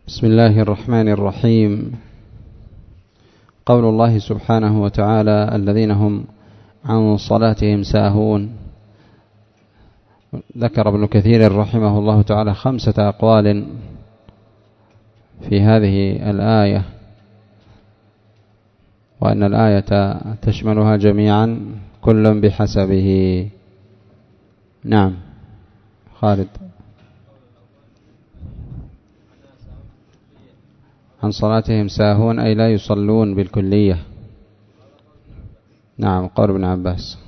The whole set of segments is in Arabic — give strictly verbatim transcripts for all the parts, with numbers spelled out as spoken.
بسم الله الرحمن الرحيم. قول الله سبحانه وتعالى: الذين هم عن صلاتهم ساهون. ذكر ابن كثير رحمه الله تعالى خمسة أقوال في هذه الآية، وأن الآية تشملها جميعا كل بحسبه. نعم خالد. عن صلاتهم ساهون أي لا يصلون بالكلية. نعم قول ابن عباس: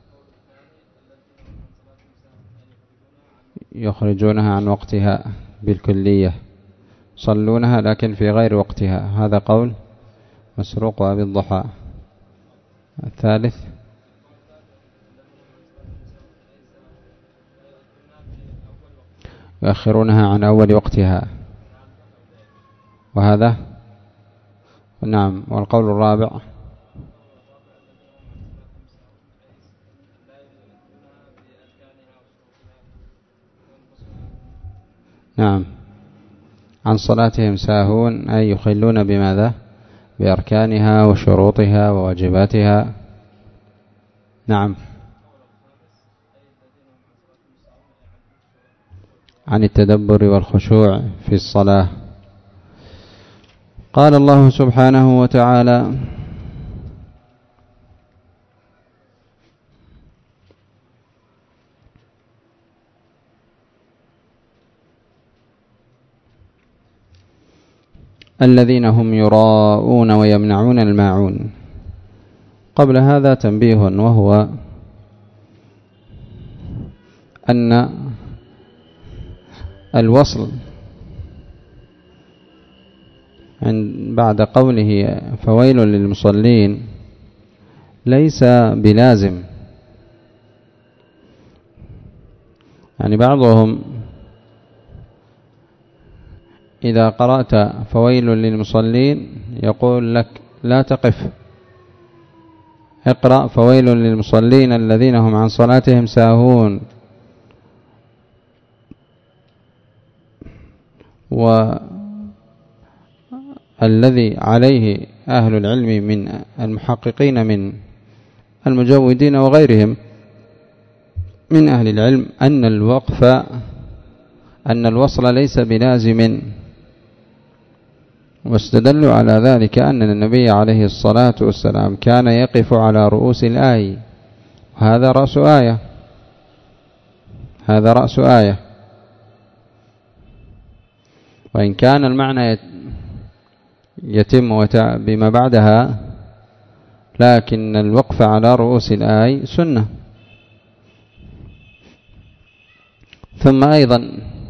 يخرجونها عن وقتها بالكلية، صلونها لكن في غير وقتها. هذا قول مسروق وأبي الضحى. الثالث: يؤخرونها عن أول وقتها، وهذا نعم. والقول الرابع: نعم عن صلاتهم ساهون أي يخلون بماذا؟ بأركانها وشروطها وواجباتها. نعم عن التدبر والخشوع في الصلاة. قال الله سبحانه وتعالى: الذين هم يراءون ويمنعون الماعون. قبل هذا تنبيه، وهو أن الوصل بعد قوله فويل للمصلين ليس بلازم. يعني بعضهم إذا قرأت فويل للمصلين يقول لك لا تقف، اقرأ فويل للمصلين الذين هم عن صلاتهم ساهون. والذي عليه أهل العلم من المحققين من المجودين وغيرهم من أهل العلم أن الوقف أن الوصل ليس بلازم، واستدلوا على ذلك أن النبي عليه الصلاة والسلام كان يقف على رؤوس الآية، وهذا رأس آية، هذا رأس آية. وإن كان المعنى يتم بما بعدها، لكن الوقف على رؤوس الآية سنة. ثم أيضا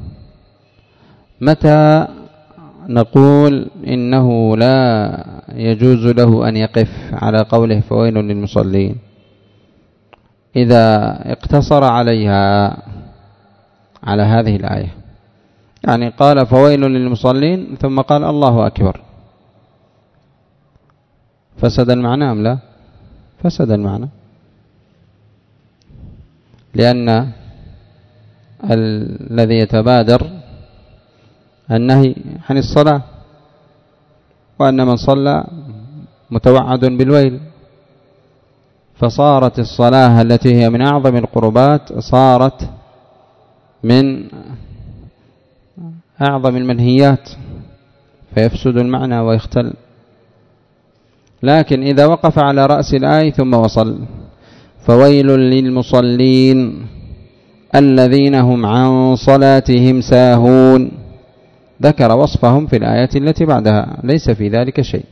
متى نقول إنه لا يجوز له أن يقف على قوله فويل للمصلين؟ إذا اقتصر عليها على هذه الآية، يعني قال فويل للمصلين ثم قال الله أكبر، فسد المعنى أم لا؟ فسد المعنى، لأن الذي يتبادر النهي عن الصلاة، وأن من صلى متوعد بالويل، فصارت الصلاة التي هي من أعظم القربات صارت من أعظم المنهيات، فيفسد المعنى ويختل. لكن إذا وقف على رأس الآية ثم وصل فويل للمصلين الذين هم عن صلاتهم ساهون، ذكر وصفهم في الآية التي بعدها، ليس في ذلك شيء.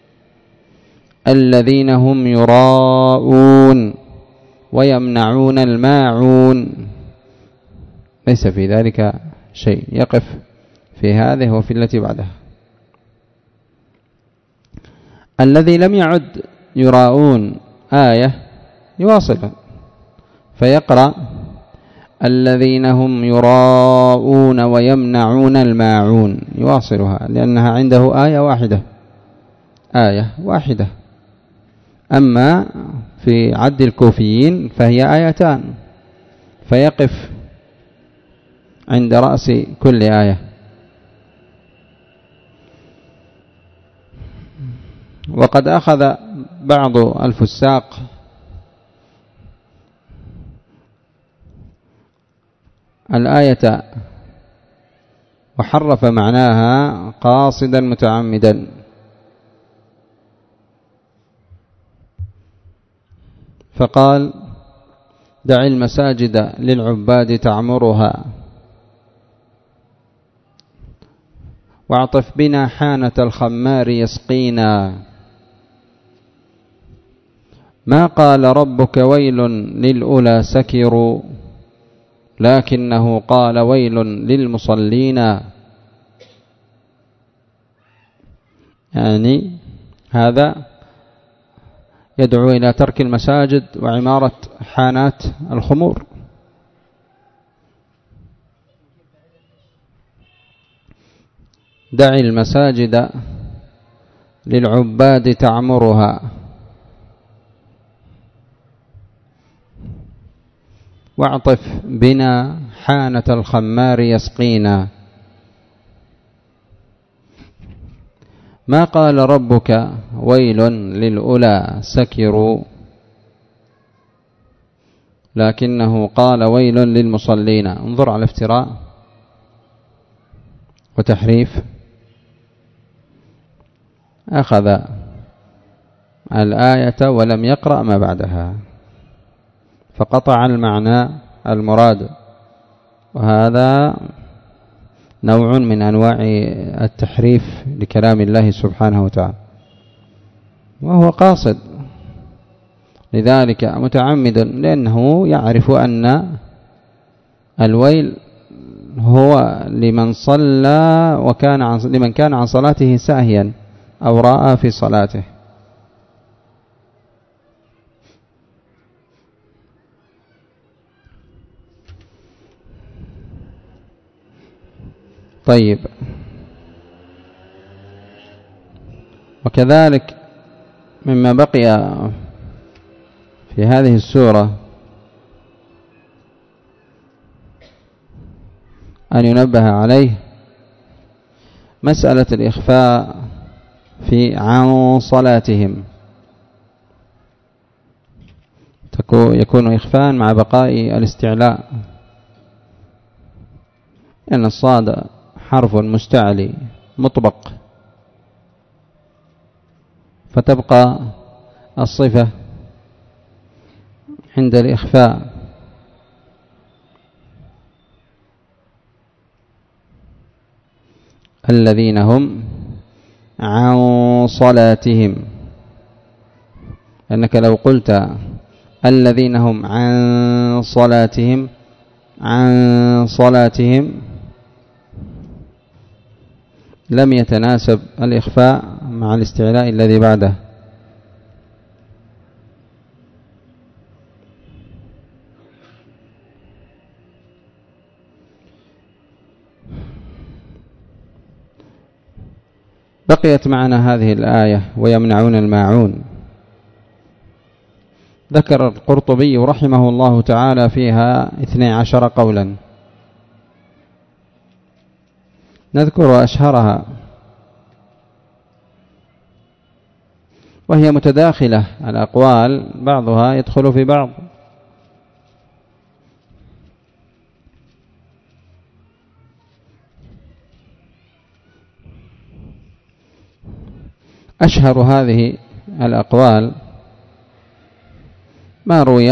الذين هم يراءون ويمنعون الماعون، ليس في ذلك شيء، يقف في هذه وفي التي بعدها. الذي لم يعد يراءون آية يواصل فيقرأ الذين هم يراءون ويمنعون الماعون، يواصلها لأنها عنده آية واحدة، آية واحدة. أما في عد الكوفيين فهي آيتان، فيقف عند رأس كل آية. وقد أخذ بعض الفساق الآية وحرف معناها قاصدا متعمدا، فقال دع المساجد للعباد تعمرها واعطف بنا حانة الخمار يسقينا. ما قال ربك ويل للأولى سكروا لكنه قال ويل للمصلين. يعني هذا يدعو إلى ترك المساجد وعمارة حانات الخمور. دع المساجد للعباد تعمرها واعطف بنا حانة الخمار يسقينا. ما قال ربك ويل للأولى سكروا لكنه قال ويل للمصلين. انظر على افتراء وتحريف. أخذ الآية ولم يقرأ ما بعدها فقطع المعنى المراد، وهذا نوع من أنواع التحريف لكلام الله سبحانه وتعالى، وهو قاصد لذلك متعمد، لأنه يعرف أن الويل هو لمن صلى وكان عن لمن كان عن صلاته ساهيا أو راء في صلاته. طيب، وكذلك مما بقي في هذه السورة أن ينبه عليه مسألة الإخفاء في عن صلاتهم، يكون إخفاء مع بقاء الاستعلاء، لأن الصاد حرف مستعلي مطبق، فتبقى الصفة عند الإخفاء. الذين هم عن صلاتهم، أنك لو قلت الذين هم عن صلاتهم عن صلاتهم لم يتناسب الإخفاء مع الاستعلاء الذي بعده. بقيت معنا هذه الآية ويمنعون الماعون. ذكر القرطبي رحمه الله تعالى فيها اثني عشر قولا، نذكر أشهرها وهي متداخلة الأقوال، بعضها يدخل في بعض. أشهر هذه الأقوال ما روي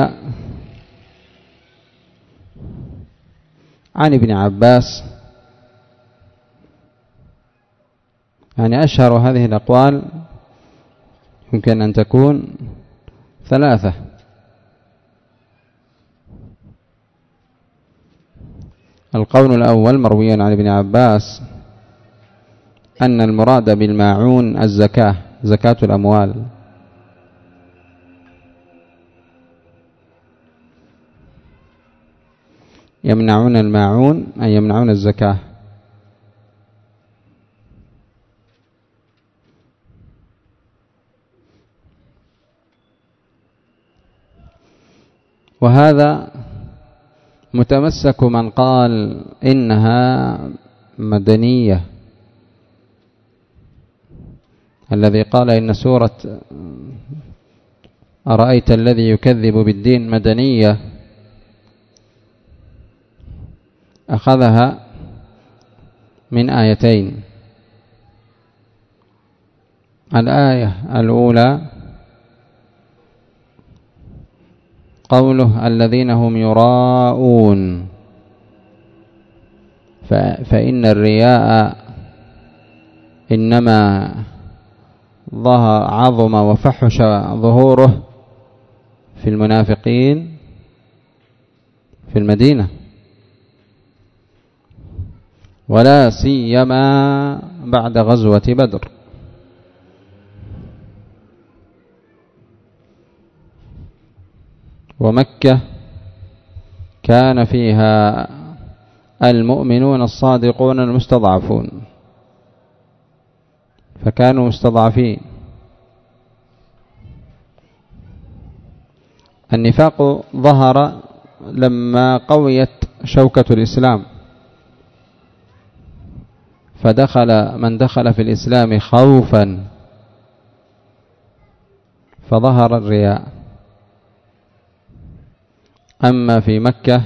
عن ابن عباس، يعني أشهر هذه الأقوال يمكن أن تكون ثلاثة. القول الأول مروي عن ابن عباس أن المراد بالماعون الزكاة، زكاة الأموال، يمنعون الماعون أي يمنعون الزكاة. وهذا متمسك من قال إنها مدنية، الذي قال إن سورة أرأيت الذي يكذب بالدين مدنية أخذها من آيتين. الآية الأولى قوله الذين هم يراءون، فإن الرياء إنما ظهر عظم وفحش ظهوره في المنافقين في المدينة، ولا سيما بعد غزوة بدر. ومكة كان فيها المؤمنون الصادقون المستضعفون، فكانوا مستضعفين. النفاق ظهر لما قويت شوكة الإسلام، فدخل من دخل في الإسلام خوفا فظهر الرياء. أما في مكة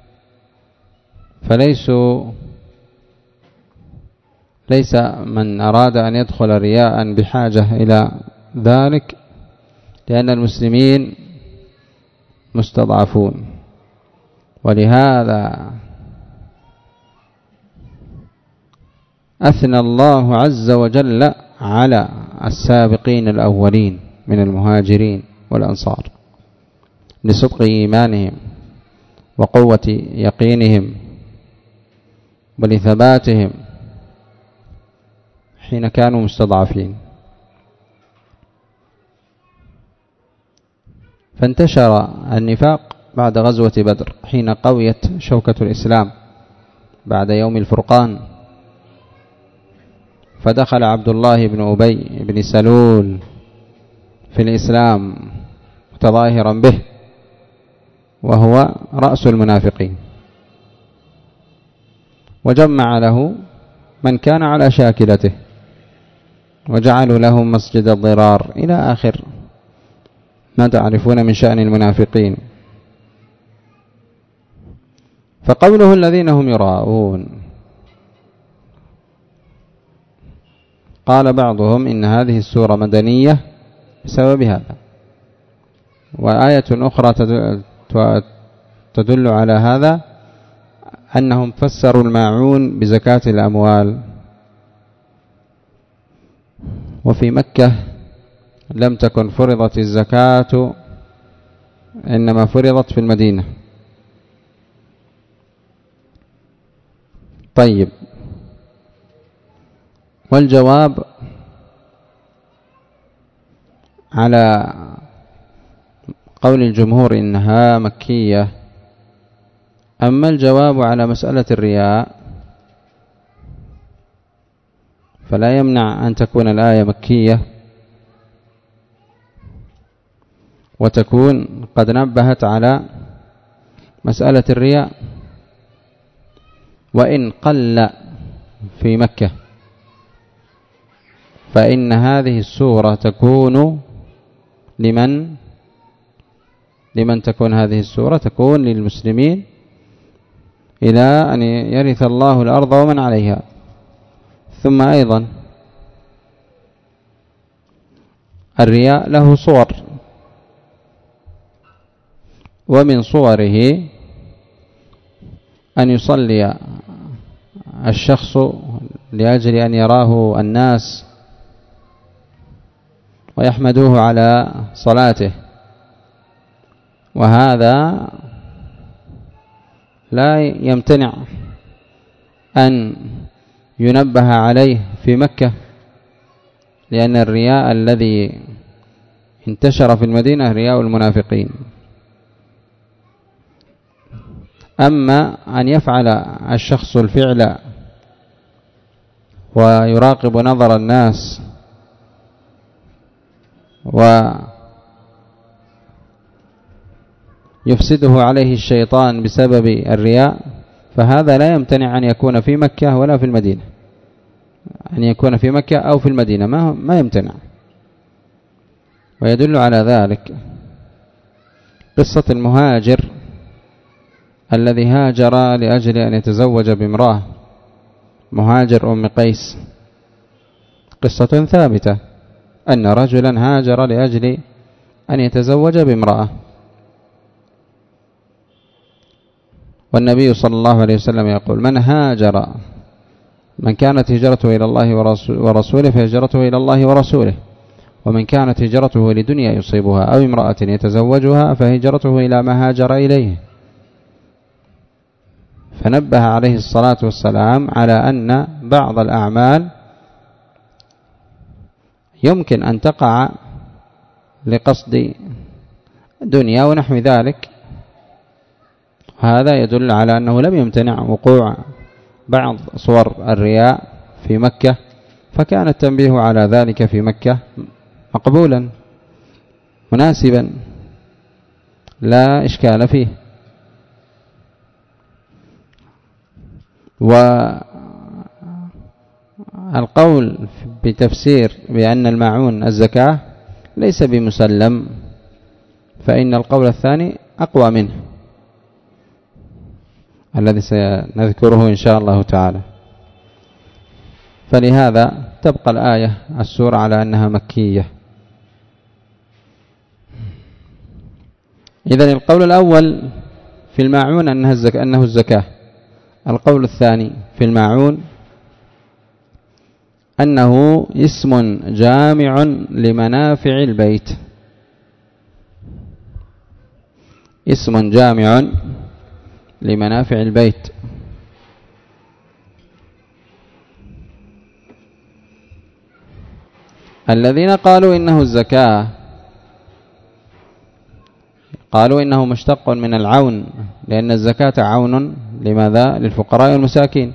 فليسوا ليس من أراد أن يدخل رياء بحاجة إلى ذلك، لأن المسلمين مستضعفون. ولهذا أثنى الله عز وجل على السابقين الأولين من المهاجرين والأنصار لصدق إيمانهم وقوة يقينهم ولثباتهم حين كانوا مستضعفين. فانتشر النفاق بعد غزوة بدر حين قويت شوكة الإسلام بعد يوم الفرقان، فدخل عبد الله بن أبي بن سلول في الإسلام متظاهرا به، وهو رأس المنافقين، وجمع له من كان على شاكلته وجعلوا لهم مسجد الضرار إلى آخر ما تعرفون من شأن المنافقين. فقوله الذين هم يراءون، قال بعضهم إن هذه السورة مدنية بسبب هذا، وآية أخرى تدل على هذا أنهم فسروا الماعون بزكاة الأموال، وفي مكة لم تكن فرضت الزكاة، إنما فرضت في المدينة. طيب، والجواب على قول الجمهور إنها مكية. أما الجواب على مسألة الرياء فلا يمنع أن تكون الآية مكية وتكون قد نبهت على مسألة الرياء، وإن قل في مكة، فإن هذه السورة تكون لمن لمن تكون هذه السورة تكون للمسلمين إلى أن يرث الله الأرض ومن عليها. ثم أيضا الرياء له صور، ومن صوره أن يصلي الشخص لأجل أن يراه الناس ويحمدوه على صلاته، وهذا لا يمتنع أن ينبه عليه في مكة، لأن الرياء الذي انتشر في المدينة رياء المنافقين. أما أن يفعل الشخص الفعل ويراقب نظر الناس ويفسده عليه الشيطان بسبب الرياء، فهذا لا يمتنع أن يكون في مكة ولا في المدينة، أن يكون في مكة أو في المدينة ما ما يمتنع. ويدل على ذلك قصة المهاجر الذي هاجر لأجل أن يتزوج بامرأة، مهاجر أم قيس، قصة ثابتة أن رجلا هاجر لأجل أن يتزوج بامرأة، والنبي صلى الله عليه وسلم يقول: من هاجر من كانت هجرته إلى الله ورسوله فهجرته إلى الله ورسوله، ومن كانت هجرته لدنيا يصيبها أو امرأة يتزوجها فهجرته إلى ما هاجر إليه. فنبه عليه الصلاة والسلام على أن بعض الأعمال يمكن أن تقع لقصد دنيا ونحو ذلك، هذا يدل على أنه لم يمتنع وقوع بعض صور الرياء في مكة، فكان التنبيه على ذلك في مكة مقبولا مناسبا لا إشكال فيه. والقول بتفسير بأن الماعون الزكاة ليس بمسلم، فإن القول الثاني أقوى منه الذي سنذكره إن شاء الله تعالى. فلهذا تبقى الآية السورة على أنها مكية. إذن القول الأول في الماعون أنه الزكاة, أنه الزكاة. القول الثاني في الماعون أنه اسم جامع لمنافع البيت، اسم جامع لمنافع البيت. الذين قالوا إنه الزكاة قالوا إنه مشتق من العون، لأن الزكاة عون لماذا؟ للفقراء والمساكين.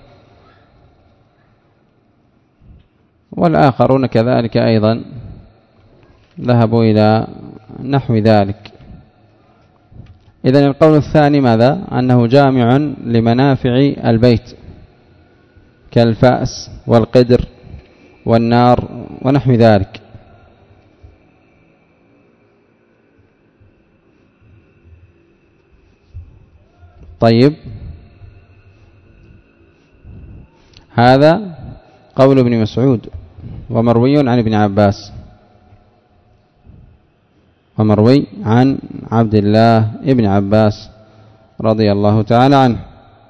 والآخرون كذلك أيضا ذهبوا إلى نحو ذلك. إذن القول الثاني ماذا؟ أنه جامع لمنافع البيت كالفأس والقدر والنار ونحو ذلك. طيب، هذا قول ابن مسعود ومروي عن ابن عباس، ومروي عن عبد الله ابن عباس رضي الله تعالى عنه.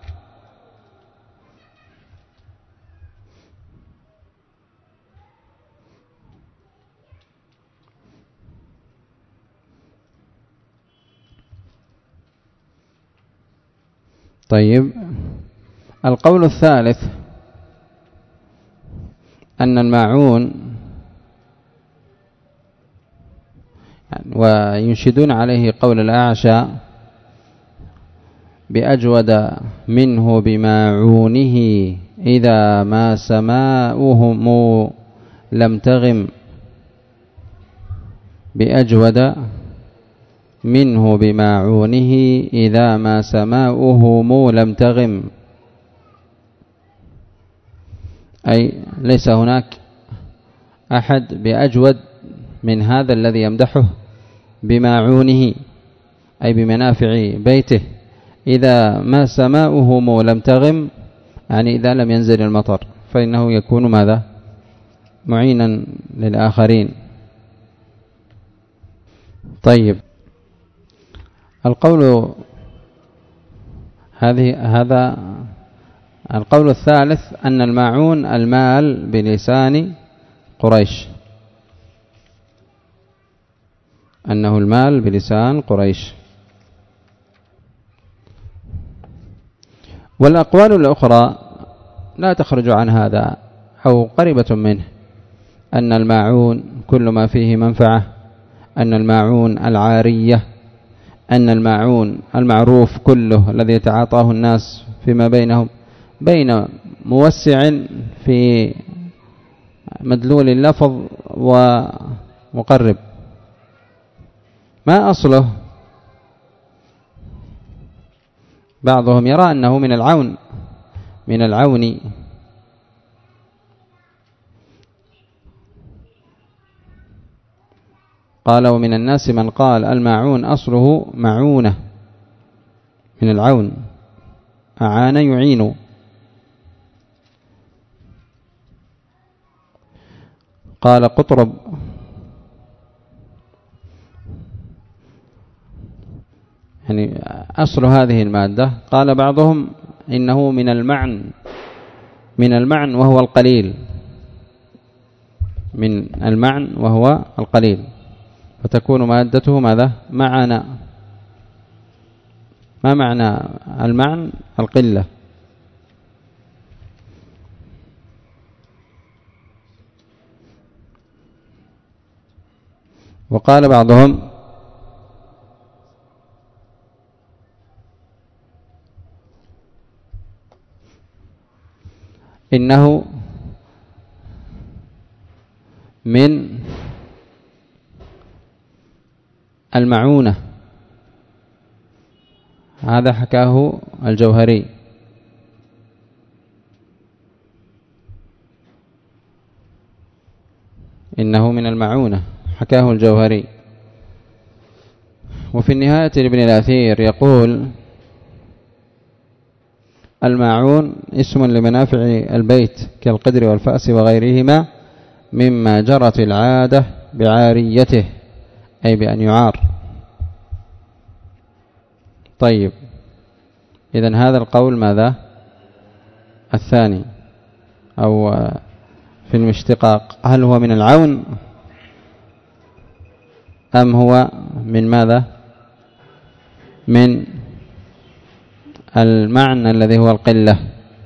طيب، القول الثالث أن الماعون، وينشدون عليه قول الأعشى: بأجود منه بماعونه إذا ما سماؤهم لم تغم، بأجود منه بماعونه إذا ما سماؤهم لم تغم، أي ليس هناك أحد بأجود من هذا الذي يمدحه بماعونه أي بمنافع بيته، إذا ما سماؤهم لم تغم، يعني إذا لم ينزل المطر فإنه يكون ماذا؟ معينا للآخرين. طيب، القول هذه هذا القول الثالث أن الماعون المال بلسان قريش، أنه المال بلسان قريش. والأقوال الأخرى لا تخرج عن هذا أو قريبة منه، أن الماعون كل ما فيه منفعة، أن الماعون العارية، أن الماعون المعروف كله الذي يتعاطاه الناس فيما بينهم، بين موسع في مدلول اللفظ ومقرب. ما أصله؟ بعضهم يرى أنه من العون من العون قال ومن الناس من قال الماعون أصله معونة من العون، أعان يعين. قال قطرب يعني أصل هذه المادة، قال بعضهم إنه من المعن، من المعن وهو القليل، من المعن وهو القليل، فتكون مادته ماذا؟ معنا. ما معنى المعن؟ القلة. وقال بعضهم إنه من المعونة، هذا حكاه الجوهري. إنه من المعونة حكاه الجوهري. وفي النهاية لابن الأثير يقول الماعون اسم لمنافع البيت كالقدر والفأس وغيرهما مما جرت العادة بعاريته، أي بأن يعار. طيب، إذن هذا القول ماذا؟ الثاني أو في الاشتقاق، هل هو من العون أم هو من ماذا؟ من المعنى الذي هو القلة.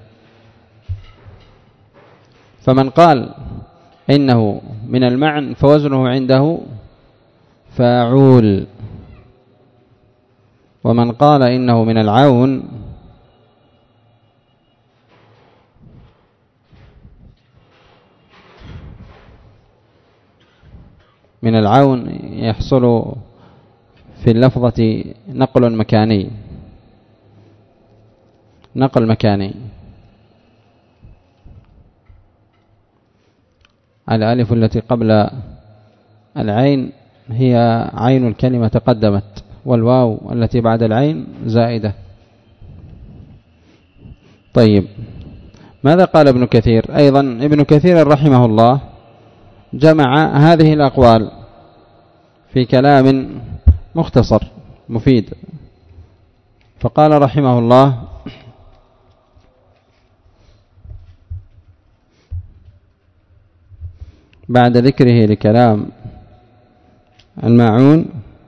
فمن قال إنه من المعن فوزنه عنده فاعول، ومن قال إنه من العون من العون يحصل في اللفظة نقل مكاني، نقل مكاني. الألف التي قبل العين هي عين الكلمة تقدمت، والواو التي بعد العين زائدة. طيب، ماذا قال ابن كثير؟ أيضا ابن كثير رحمه الله جمع هذه الأقوال في كلام مختصر مفيد، فقال رحمه الله بعد ذكره لكلام الماعون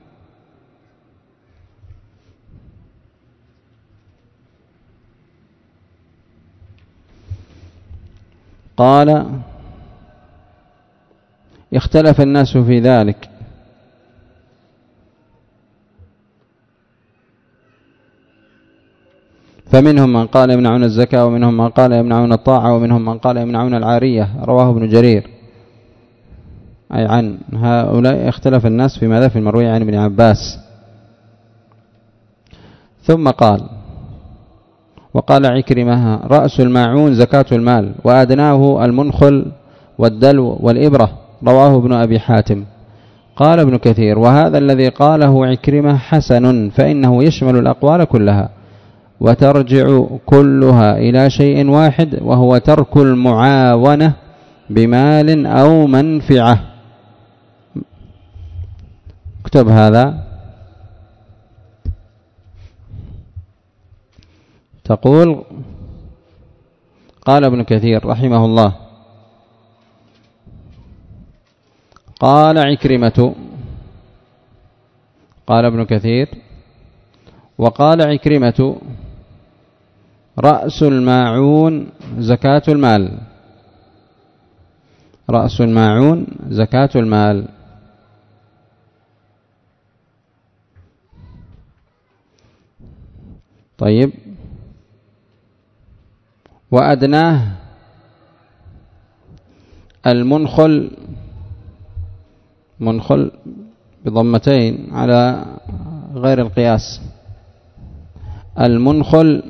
قال اختلف الناس في ذلك، فمنهم من قال يمنعون الزكاة، ومنهم من قال يمنعون الطاعة، ومنهم من قال يمنعون العارية. رواه ابن جرير. أي عن هؤلاء اختلف الناس في ماذا؟ في المروي عن ابن عباس. ثم قال وقال عكرمة رأس الماعون زكاة المال، وأدناه المنخل والدلو والإبرة. رواه ابن أبي حاتم. قال ابن كثير وهذا الذي قاله عكرمة حسن، فإنه يشمل الأقوال كلها وترجع كلها إلى شيء واحد، وهو ترك المعاونة بمال أو منفعة. اكتب هذا. تقول قال ابن كثير رحمه الله قال عكرمة، قال ابن كثير وقال عكرمة رأس الماعون زكاة المال، رأس الماعون زكاة المال. طيب، وأدناه المنخل، منخل بضمتين على غير القياس، المنخل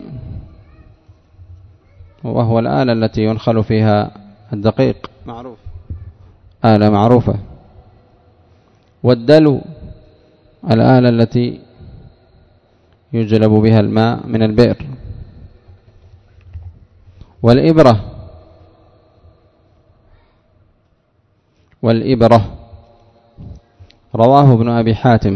وهو الآلة التي ينخل فيها الدقيق، معروف، آلة معروفة. والدلو الآلة التي يجلب بها الماء من البئر. والإبرة والإبرة رواه ابن أبي حاتم.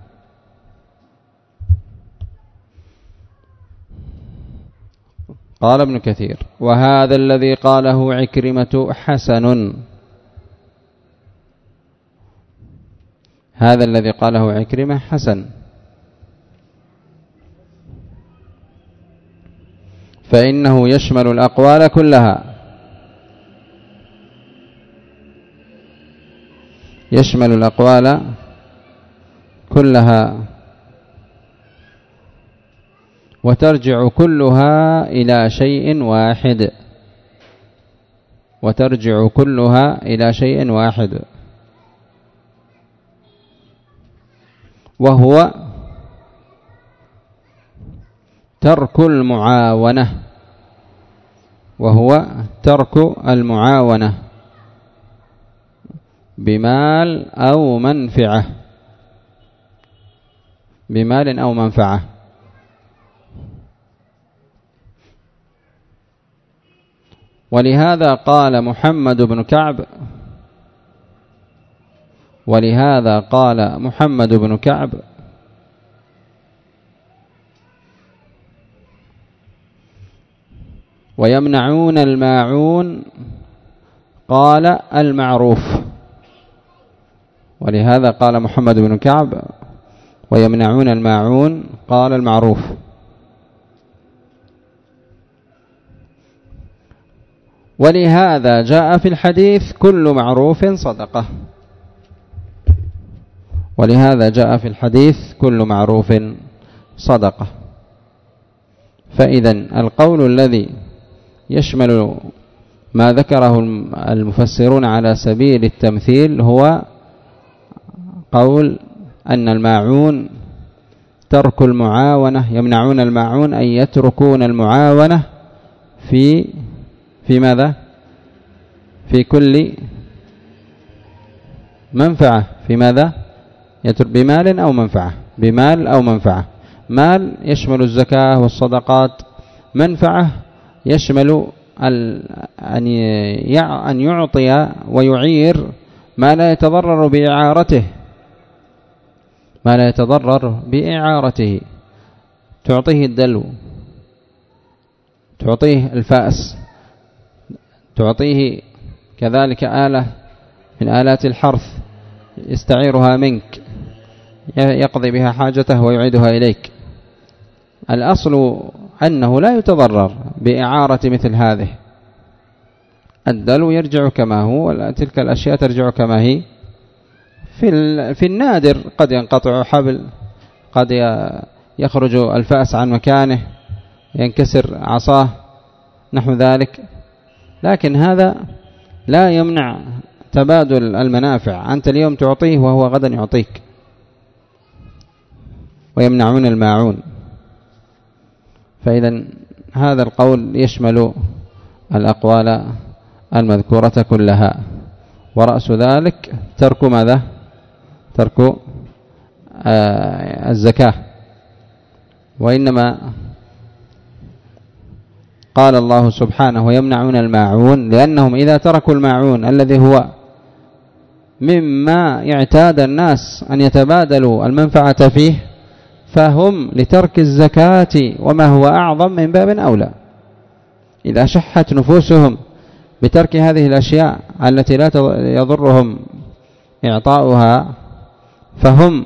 قال ابن كثير: وهذا الذي قاله عكرمة حسن. هذا الذي قاله عكرمة حسن، فإنه يشمل الأقوال كلها، يشمل الأقوال كلها وترجع كلها إلى شيء واحد، وترجع كلها إلى شيء واحد، وهو ترك المعاونة، وهو ترك المعاونة بمال أو منفعة، بمال أو منفعة. ولهذا قال محمد بن كعب ولهذا قال محمد بن كعب: ويمنعون الماعون قال المعروف. ولهذا قال محمد بن كعب: ويمنعون الماعون قال المعروف. ولهذا جاء في الحديث: كل معروف صدقة. ولهذا جاء في الحديث: كل معروف صدقة. فإذا القول الذي يشمل ما ذكره المفسرون على سبيل التمثيل هو قول أن الماعون ترك المعاونة، يمنعون الماعون أي يتركون المعاونة في في ماذا؟ في كل منفعة. في ماذا؟ يترك بمال أو منفعة، بمال أو منفعة. مال يشمل الزكاة والصدقات، منفعة يشمل أن يعطي ويعير ما لا يتضرر بإعارته، ما لا يتضرر بإعارته. تعطيه الدلو، تعطيه الفأس، تعطيه كذلك آلة من آلات الحرث يستعيرها منك، يقضي بها حاجته ويعيدها إليك. الأصل أنه لا يتضرر بإعارة مثل هذه. الدلو يرجع كما هو، وتلك الأشياء ترجع كما هي. في في النادر قد ينقطع حبل، قد يخرج الفأس عن مكانه، ينكسر عصاه، نحو ذلك، لكن هذا لا يمنع تبادل المنافع. أنت اليوم تعطيه وهو غدا يعطيك. ويمنعون الماعون. فإذا هذا القول يشمل الأقوال المذكورة كلها، ورأس ذلك ترك ماذا؟ ترك آه الزكاة. وإنما قال الله سبحانه: ويمنعون الماعون، لأنهم إذا تركوا الماعون الذي هو مما يعتاد الناس أن يتبادلوا المنفعة فيه، فهم لترك الزكاة وما هو أعظم من باب أولى. إذا شحت نفوسهم بترك هذه الأشياء التي لا يضرهم إعطاؤها، فهم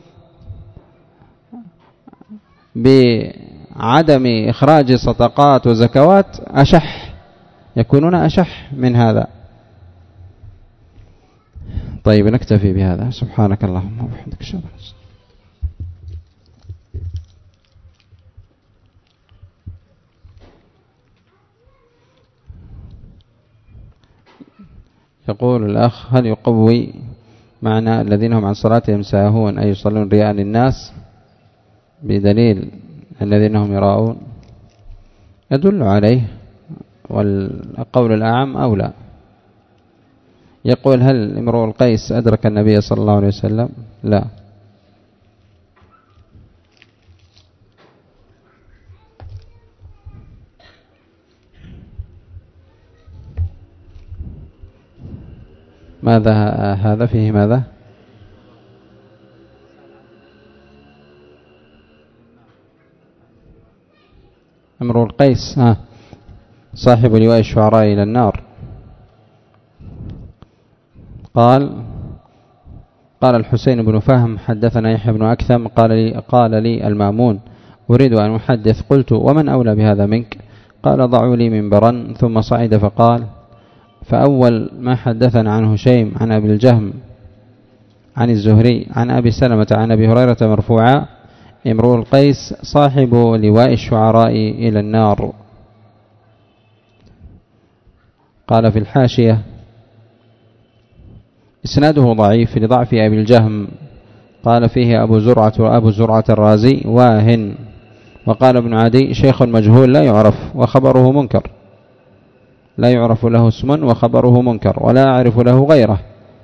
بعدم إخراج صدقات وزكوات أشح، يكونون أشح من هذا. طيب نكتفي بهذا. سبحانك اللهم وبحمدك أشهد أن لا إله إلا أنت. يقول الأخ: هل يقوي معنى الذين هم عن صلاتهم ساهون أي يصلون رياء للناس بدليل الذين هم يراءون؟ يدل عليه، والقول الأعم أولى. يقول هل امرؤ القيس أدرك النبي صلى الله عليه وسلم؟ لا. ماذا هذا فيه؟ ماذا؟ امرؤ القيس آه. صاحب لواء الشعراء إلى النار. قال قال الحسين بن فهم حدثنا يحيى بن أكثم قال لي, قال لي المأمون أريد أن أحدث. قلت ومن أولى بهذا منك؟ قال ضعوا لي منبرا. ثم صعد فقال فأول ما حدثنا عن هشيم عن أبي الجهم عن الزهري عن أبي سلمة عن أبي هريرة مرفوعا امرؤ القيس صاحب لواء الشعراء إلى النار. قال في الحاشية إسناده ضعيف لضعف أبي الجهم. قال فيه أبو زرعة وأبو زرعة الرازي واهن. وقال ابن عدي شيخ مجهول لا يعرف وخبره منكر، لا يعرف له اسم وخبره منكر ولا أعرف له غيره.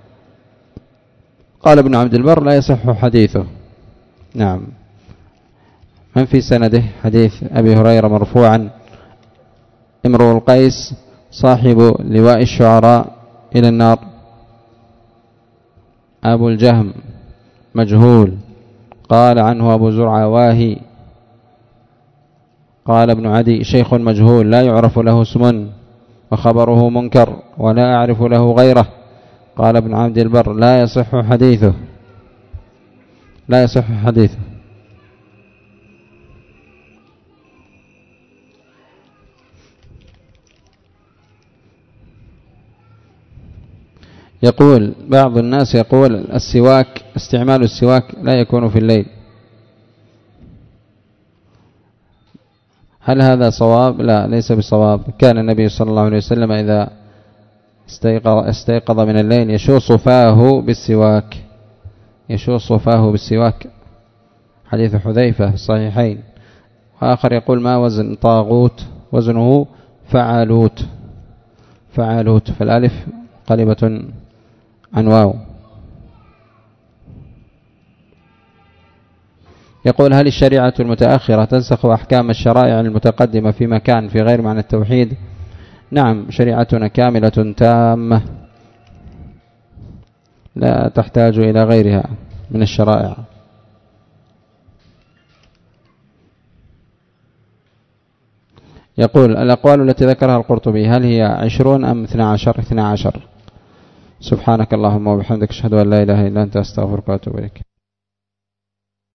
قال ابن عبد البر لا يصح حديثه. نعم. من في سنده حديث أبي هريرة مرفوعا امرؤ القيس صاحب لواء الشعراء إلى النار؟ أبو الجهم مجهول. قال عنه أبو زرعة واهي. قال ابن عدي شيخ مجهول لا يعرف له اسم وخبره منكر ولا أعرف له غيره. قال ابن عبد البر لا يصح حديثه، لا يصح حديثه. يقول بعض الناس يقول السواك استعمال السواك لا يكون في الليل، هل هذا صواب؟ لا، ليس بصواب. كان النبي صلى الله عليه وسلم إذا استيقظ من الليل يشوص فاه بالسواك، يشوص فاه بالسواك، حديث حذيفة في الصحيحين. وآخر يقول ما وزن طاغوت؟ وزنه فعالوت، فعالوت، فالالف قلبة عن واو. يقول هل الشريعة المتأخرة تنسخ أحكام الشرائع المتقدمة في مكان في غير معنى التوحيد؟ نعم، شريعتنا كاملة تامة لا تحتاج إلى غيرها من الشرائع. يقول الأقوال التي ذكرها القرطبي هل هي عشرون أم اثنا عشر؟ اثنا عشر. سبحانك اللهم وبحمدك أشهد أن لا إله إلا أنت أستغفرك وأتوب إليك.